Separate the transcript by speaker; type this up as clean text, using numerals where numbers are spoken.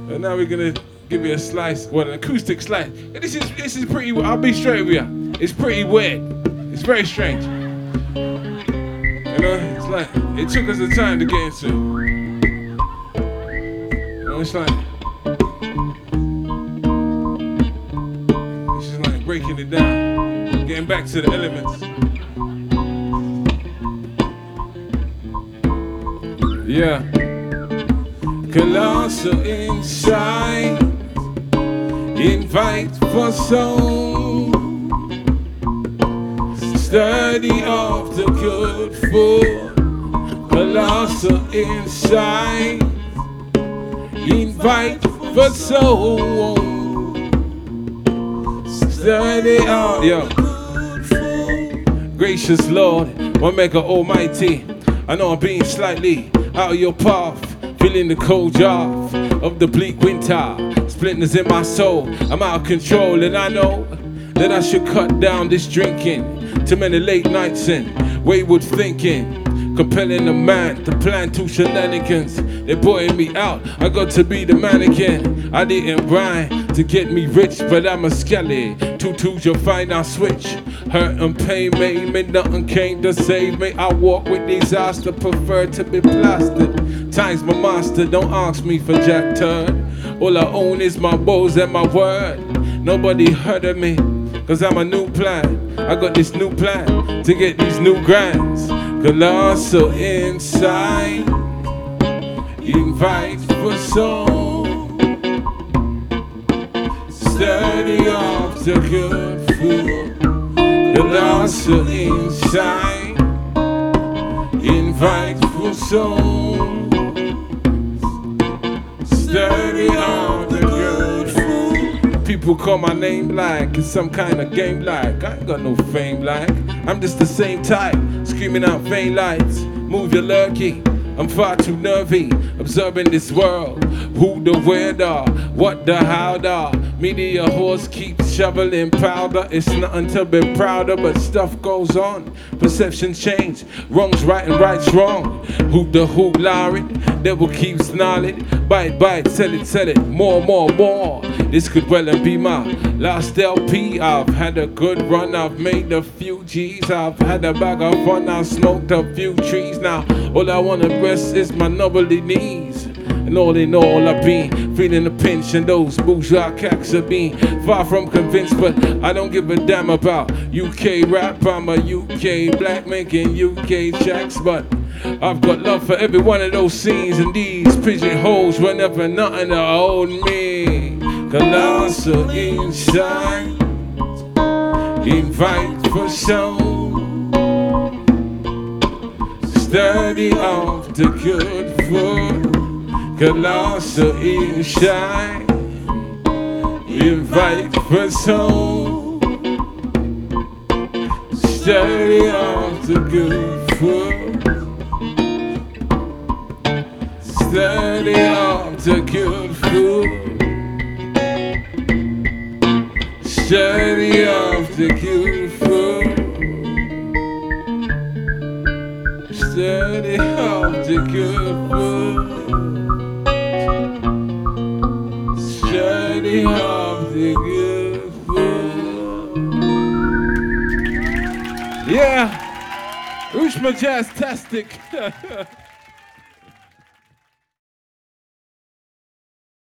Speaker 1: And now we're gonna give you a slice, well, an acoustic slice. And this is pretty, I'll be straight with you. It's pretty weird. It's very strange. You know, it's like, it took us the time to get into. You know, it's like, it's just like breaking it down, getting back to the elements. Yeah. Colossal inside, invite for soul, study of the good food. Colossal inside, invite for soul, study of the good food. Gracious Lord, one maker almighty, I know I'm being slightly out of your path, feeling the cold draft of the bleak winter, splinters in my soul. I'm out of control and I know that I should cut down this drinking. Too many late nights and wayward thinking, compelling a man to plan two shenanigans. They're boying me out, I got to be the mannequin. I didn't rhyme to get me rich, but I'm a skelly. 2-2, you'll find I switch. Hurt and pain made me, nothing came to save me. I walk with disaster, prefer to be plastered. Time's my master, don't ask me for jack turd. All I own is my bows and my word. Nobody heard of me, cause I'm a new plan. I got this new plan to get these new grands. Colossal inside, invite for soul, study of the good food. Colossal inside, invite for soul, study of the good food. People call my name like it's some kind of game like. I ain't got no fame like. I'm just the same type, screaming out vain lights. Move your lurky, I'm far too nervy, observing this world. Who the where the, what the how the. Media horse keeps shoveling powder. It's nothing to be proud of, but stuff goes on. Perceptions change, wrong's right and right's wrong. Who the who Larry, devil keeps snarling. Bite, sell it, more. This could well be my last LP. I've had a good run, I've made a few G's. I've had a bag of fun, I've smoked a few trees. Now all I wanna rest is my knobbly knees. And all in all, I've been feeling the pinch, and those bourgeois cats have been far from convinced. But I don't give a damn about UK rap. I'm a UK black making UK tracks, but I've got love for every one of those scenes, and these pigeonholes were never nothing to hold me. Colossal inside, invite for soul, study of the good food. Colossal inside, invite for soul, study of the good food, study of the good food, study of the good food, study of the good food. Study of the good food. Yeah, Ushma Jazz-tastic.